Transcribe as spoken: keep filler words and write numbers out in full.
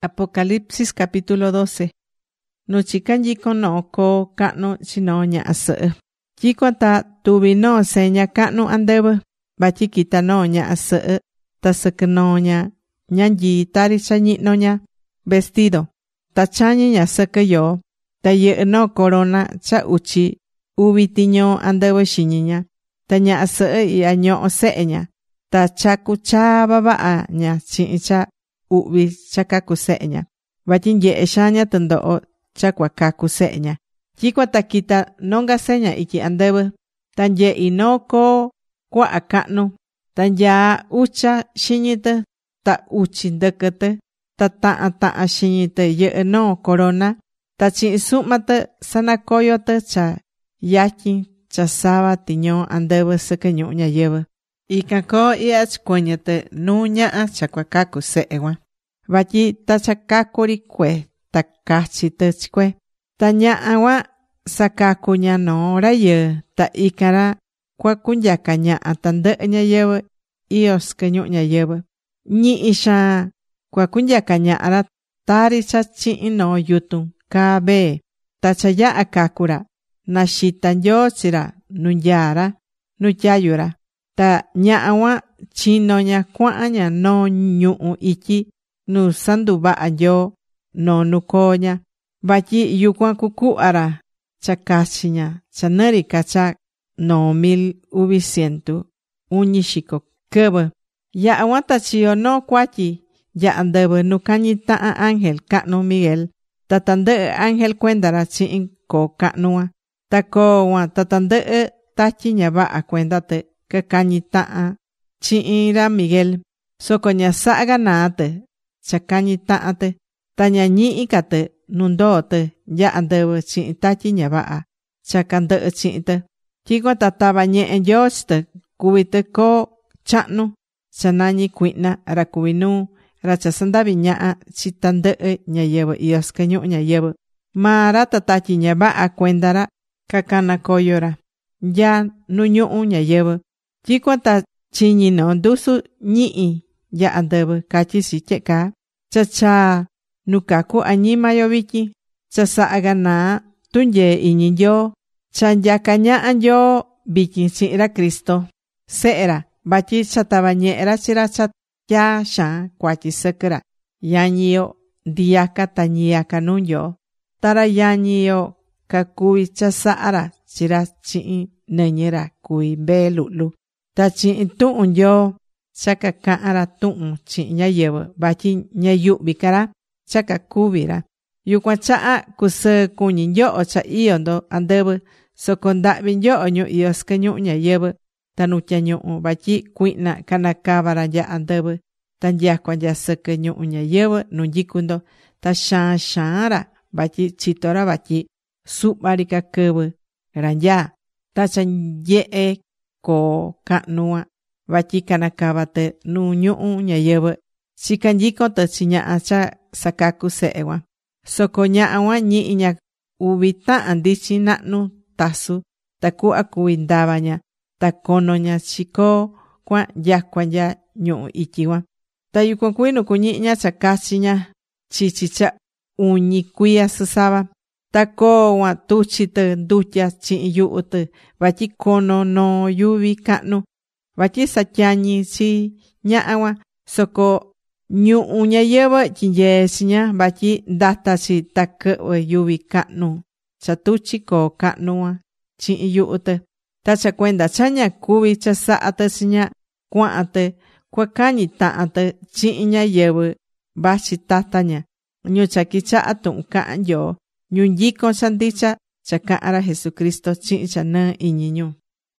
Apocalipsis capítulo doce. Nu chikan yikon no ko kanu chino ña asɨ. Yikon ta tuvi no seña kanu andɨvɨ. Vatyi kita no ña asɨ. Ta sɨkɨ no ña ñanyi tari cha ñi'no ña vestido. Ta chañi ña sɨkɨ yo. Ta yɨ'ɨ no corona cha uchi uvi tiño andɨvɨ xiñi ña. Ta ña asɨ i'ya ño'o se'e ña. Ta chaku chava va'a ña chi'in cha u'vi cha kaku se'e ña. Vatyi nye'e xaan ña tɨndoho cha kua kaku se'e ña. Tyikuan ta kita nonga seña ityi andɨvɨ. Ta nye'i noo koo kua'a ka'nu. Ta nyaa ucha xiñi tɨ. Ta uchi ndɨkɨ tɨ. Ta ta'an ta'an xiñi tɨ yɨ'ɨ noo corona. Ta chi'in su'ma tɨ sanakoyo tɨ cha yatyin cha sava tiño andɨvɨ sɨkɨ ñu'ú ñayɨvɨ. Ikan koo ihya chikuɨñɨ tɨ nuu ña'a cha kua kaku se'e cuan. Vatyi ta cha kaku ri kue ta kachi tɨ chi kue. Ta ña'a cuan sakaku ña noo rayɨɨ. Ta ikan ra kua kunyaka ñaha tandɨ'ɨ ñayɨvɨ io sɨkɨ ñu'ú ñayɨvɨ. Ñi'i xaan kua kunyaka ñaha ra tari cha chi'in noo yutun kaa vee. Ta cha ya'a kaku ra naxita Nyoo chi ra nu nyaa ra nu tyayu ra. Ta ñaha cuan chino ña cuahan ña noo ñu'ú ityi nu sanduva'a Nyoo noo nu koo ña. Vatyi yucuan cucuhva ra cha cachi ña cha nɨri ca cha noo mil uvi cientu uñi xico quɨvɨ. Yaha cuan ta chiyo noo cuatyi nya andɨvɨ nu cañi tahan ángel cahnu Miguel. Ta tandɨ'ɨ ángel cuenda ra chi'in koo cahnu cuan. Ta koo cuan ta tandɨ'ɨ tatyi ña vaha cuenda tɨ cacañi tahan chi'in ra Miguel. Soco ña saha ganaa tɨ cha cañi tahan tɨ. Ta ña ñihi ca tɨ nu ndoo tɨ nya andɨvɨ chi'in tatyi ña vaha cha candɨhɨ chi'in tɨ. Tyicuan ta tava ñehe Nyoo chi tɨ cuvi tɨ koo chahnu cha nañi cuihna ra cuví nuu. Ra cha sandavi ñaha chi tandɨhɨ ñayɨvɨ io sɨkɨ ñu'ú ñayɨvɨ. Maa ra ta tatyi ña vaha cuenda ra cacanacoyo ra nya nu ñu'ú ñayɨvɨ. Tyicuan ta chiñi noo ndusu ñihi nya andɨvɨ catyí chi tye'e caa: Cha chaa nu cacu añima yo vityin. Cha saha ganaa tunyee iñi Nyoo. Cha nyaca ñaha Nyoo vityin chihin ra Cristo Sehe ra. Vatyi cha tava ñehe ra chi ra cha tyaa xaan cuatyi sɨkɨ ra. Yañi yo ndiyaca ta ñiyaca nuu Nyoo. Ta ra yañi yo cacuvi cha saha ra chi ra chihin nɨñɨ ra cuví mbee luhlu. Ta chihin tuhun Nyoo cha cacahan ra tuhun chihin ñayɨvɨ vatyi ña yuhvi ca ra cha cacuvi ra. Yucuan chaha cusɨɨ cuñi nyoho cha io ndo andɨvɨ. Soco ndahvi nyoho ñu io sɨkɨ ñu'ú ñayɨvɨ ta nu tyañuhu vatyi cuihna canacava ra nya andɨvɨ. Ta nyacua nya sɨkɨ ñu'ú ñayɨvɨ nu nyicu ndo. Ta xaan xaan ra vatyi chito ra vatyi suhva ri ca quɨvɨ ra nyaa. Ta cha nyehe koo cahnu cuan vatyi canacava tɨ nu ñu'ú ñayɨvɨ chica nyicon tɨ chi ñaha cha sacacu se'e cuan. Soco ñaha cuan ñihi ña uvi tahan ndichin nahnu tasu tacuhva cuvi ndava ña ta cono ña chi coo cuan nyacua nya ñu'ú ityi cuan. Ta yucuan cuví nu cuñihi ña cha cachi ña chichi cha uñi cuiya sɨsava. Ta coo cuan tuchi tɨ ndutya chihin yuhu tɨ vatyi cono noo yuvi cahnu. Vatyi satyañi chi ñaha cuan. Soco ñu'ú ñayɨvɨ tyinyee chi ña vatyi ndata chi ta quɨhvɨ yuvi cahnu cha tuchi coo cahnu cuan chihin yuhu tɨ. Ta cha cuenda cha ña cuvi cha saha tɨ chi ña cuahan tɨ cua cañi tahan tɨ chihin ñayɨvɨ vachi tata ña. Ñu cha quichaha tuhun cahan Nyoo. Ñu nyicon cha ndicha cha cahan ra Jesucristo chihin cha nɨɨ iñi ñu.